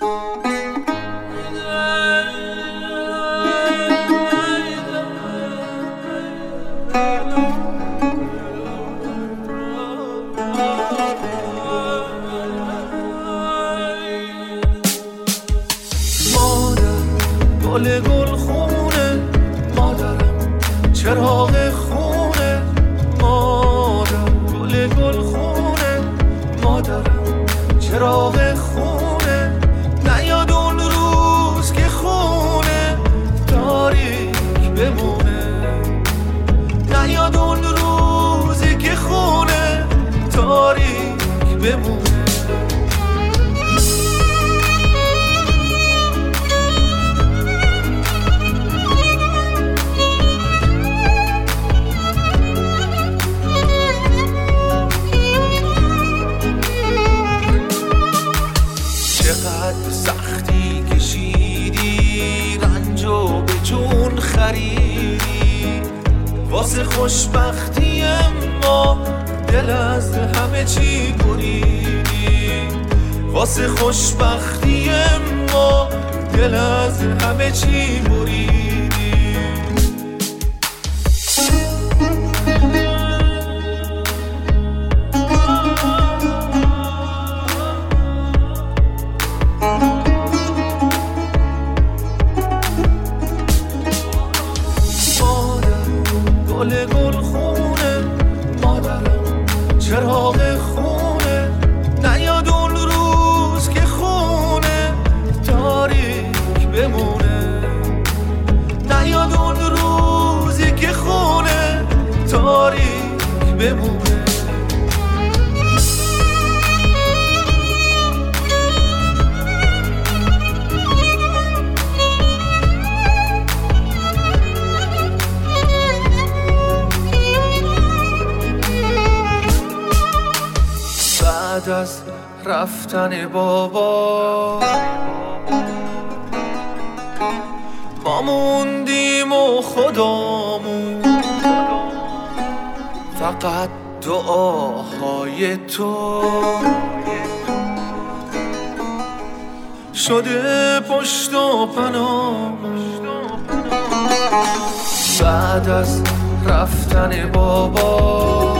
گل گل خونه مادرم، چراغ خونه مادرم، گل گل خونه مادرم، چراغ خونه. نیاد اون روز که خونه تاریک بمونه، نیاد اون روزی که خونه تاریک بمونه. چقدر سختی کشیدی، رنجو به جون خریدی واسه خوشبختی، ما دل از همه چی بریدی. واسه خوشبختی ما دل از همه چی بریدی. گل گل خونه مادرم، چراغ خونه. نیاد اون روز که خونه تاریک بمونه، نیاد اون روزی که خونه تاریک بمونه. بعد از رفتن بابا ما موندیم و خدامون، فقط دعاهای تو شده پشت و پناهمون. بعد از رفتن بابا